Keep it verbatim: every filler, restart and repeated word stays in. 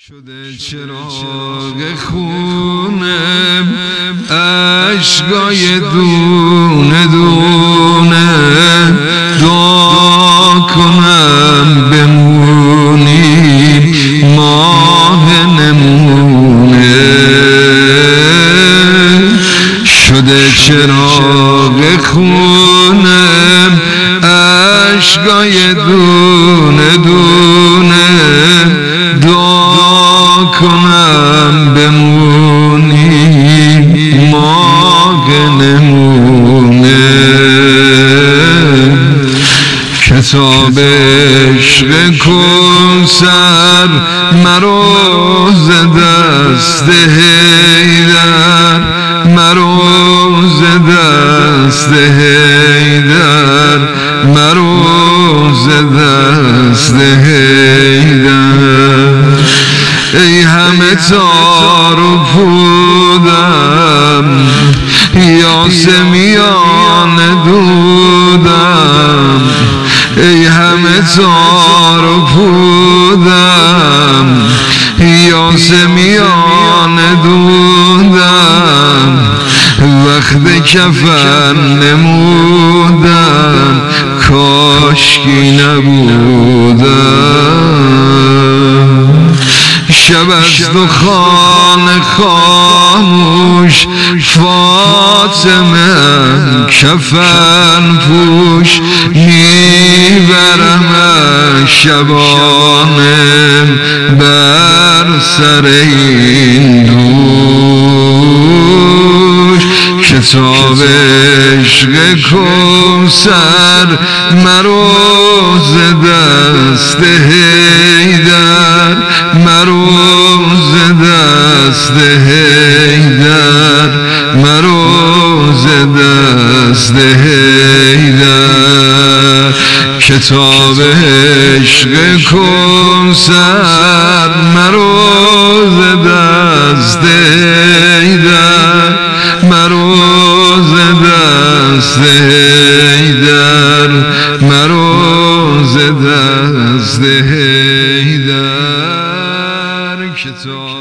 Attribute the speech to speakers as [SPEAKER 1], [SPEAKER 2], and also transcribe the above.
[SPEAKER 1] شده چراغ خونم عشقای دونه دونه دعا کنم بمونی ماه نمونه شده چراغ خونم عشقای دونه دونه دعا کنم بمونی ماه نمونه کتاب عشق کوثر مرو ز دست حیدر مرو ز دست حیدر مرو ز دست حیدر ای همه تار و پودم یاسمیان دودم ای همه تار و پودم یاسمیان دودم وقت کفن نمودم کاشکی نبودم شب از دخان خاموش فاطمه کفن پوش میبرم شبانم بر سر این دوش کتاب عشق کوثر مرو ز دست حیدر مرو ز دست حیدر مرو ز دست حیدر کتاب عشق کوثر مرو ز دست حیدر مرو ز دست حیدر مرو ز دست حیدر کتاب